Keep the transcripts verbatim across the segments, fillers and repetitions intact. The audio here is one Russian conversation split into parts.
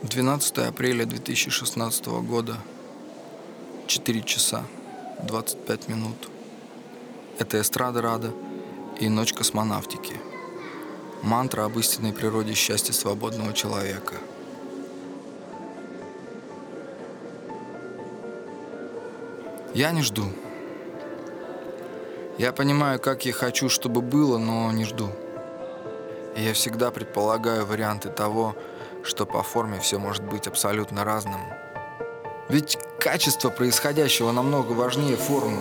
двенадцатое апреля две тысячи шестнадцатого года, четыре часа двадцать пять минут. Это эстрада Рада и ночь космонавтики. Мантра об истинной природе счастья свободного человека. Я не жду. Я понимаю, как я хочу, чтобы было, но не жду. И я всегда предполагаю варианты того, что по форме все может быть абсолютно разным. Ведь качество происходящего намного важнее формы.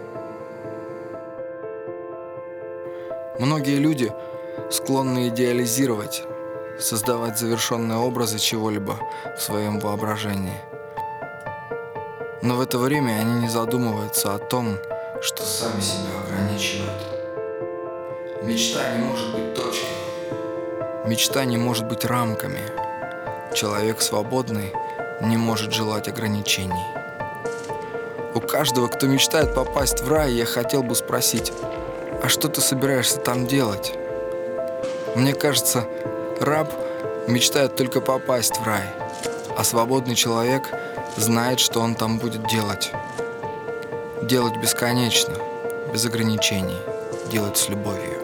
Многие люди склонны идеализировать, создавать завершенные образы чего-либо в своем воображении. Но в это время они не задумываются о том, что сами себя ограничивают. Мечта не может быть точкой. Мечта не может быть рамками. Человек свободный не может желать ограничений. У каждого, кто мечтает попасть в рай, я хотел бы спросить: а что ты собираешься там делать? Мне кажется, раб мечтает только попасть в рай, а свободный человек знает, что он там будет делать. Делать бесконечно, без ограничений, делать с любовью.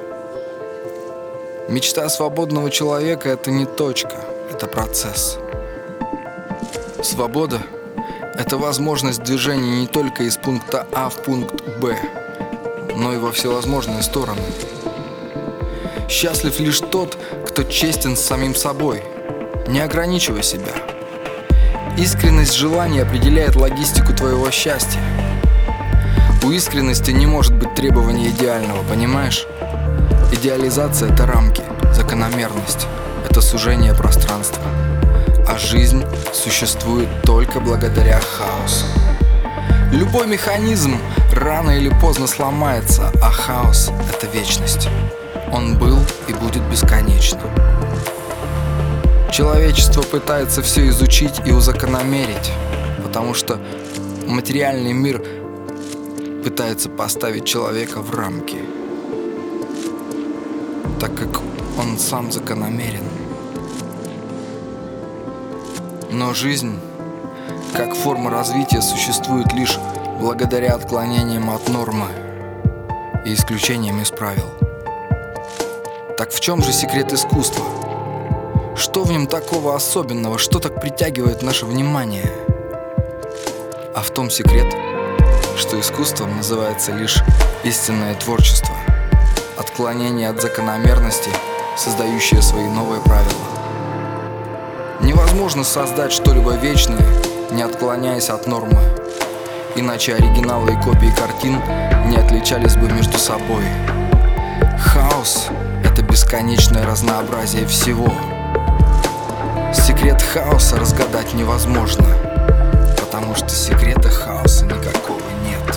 Мечта свободного человека — это не точка, это процесс. Свобода — это возможность движения не только из пункта А в пункт Б, но и во всевозможные стороны. Счастлив лишь тот, кто честен с самим собой, не ограничивай себя. Искренность желания определяет логистику твоего счастья. У искренности не может быть требования идеального, понимаешь? Идеализация — это рамки, закономерность, это сужение пространства. А жизнь существует только благодаря хаосу. Любой механизм рано или поздно сломается, а хаос — это вечность. Он был и будет бесконечным. Человечество пытается все изучить и узакономерить, потому что материальный мир пытается поставить человека в рамки, так как он сам закономерен. Но жизнь, как форма развития, существует лишь благодаря отклонениям от нормы и исключениям из правил. Так в чем же секрет искусства? Что в нем такого особенного, что так притягивает наше внимание? А в том секрет, что искусством называется лишь истинное творчество, отклонение от закономерности, создающее свои новые правила. Невозможно создать что-либо вечное, не отклоняясь от нормы, иначе оригиналы и копии картин не отличались бы между собой. Хаос — это бесконечное разнообразие всего. Секрет хаоса разгадать невозможно, потому что секрета хаоса никакого нет.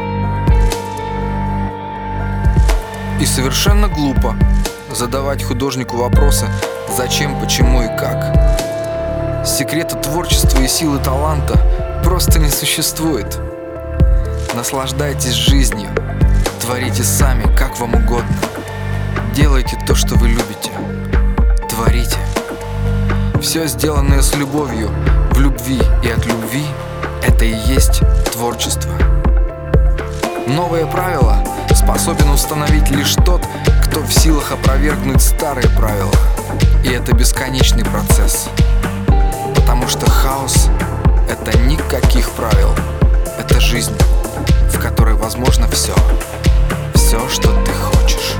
И совершенно глупо задавать художнику вопросы «зачем?», «почему?» и «как?». Секрета творчества и силы таланта просто не существует. Наслаждайтесь жизнью, творите сами, как вам угодно. Делайте то, что вы любите. Творите. Все, сделанное с любовью, в любви и от любви, это и есть творчество. Новые правила способен установить лишь тот, кто в силах опровергнуть старые правила. И это бесконечный процесс. Потому что хаос — это никаких правил. Это жизнь, в которой возможно все. Все, что ты хочешь.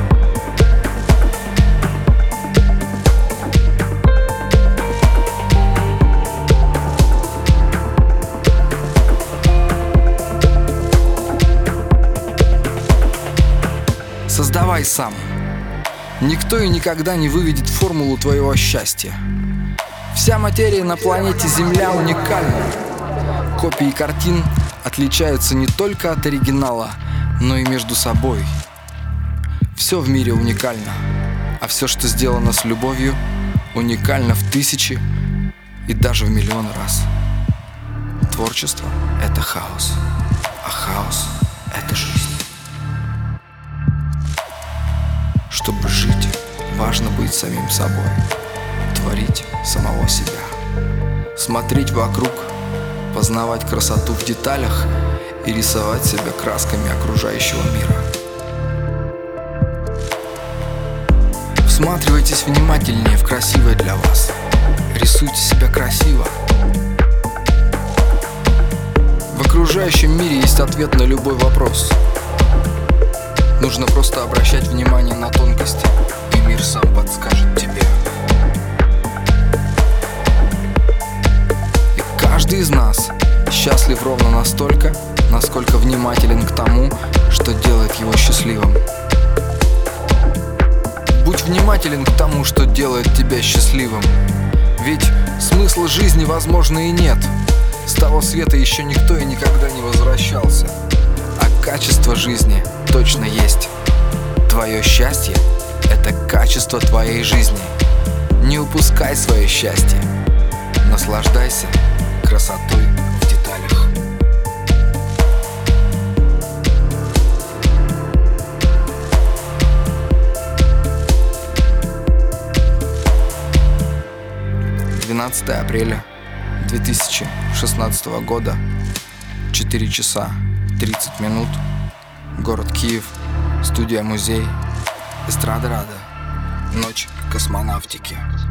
Создавай сам. Никто и никогда не выведет формулу твоего счастья. Вся материя на планете Земля уникальна. Копии картин отличаются не только от оригинала, но и между собой. Все в мире уникально, а все, что сделано с любовью, уникально в тысячи и даже в миллион раз. Творчество — это хаос, а хаос — это жизнь. Чтобы жить, важно быть самим собой, творить самого себя. Смотреть вокруг, познавать красоту в деталях и рисовать себя красками окружающего мира. Всматривайтесь внимательнее в красивое для вас. Рисуйте себя красиво. В окружающем мире есть ответ на любой вопрос. Нужно просто обращать внимание на тонкости, и мир сам подскажет тебе. И каждый из нас счастлив ровно настолько, насколько внимателен к тому, что делает его счастливым. Будь внимателен к тому, что делает тебя счастливым. Ведь смысла жизни, возможно, и нет. С того света еще никто и никогда не возвращался. А качество жизни точно есть. Твое счастье – это качество твоей жизни. Не упускай свое счастье. Наслаждайся красотой в деталях. двенадцатое апреля две тысячи шестнадцатого года, четыре часа тридцать минут, город Киев, студия «Музей», эстрада Рада, ночь космонавтики.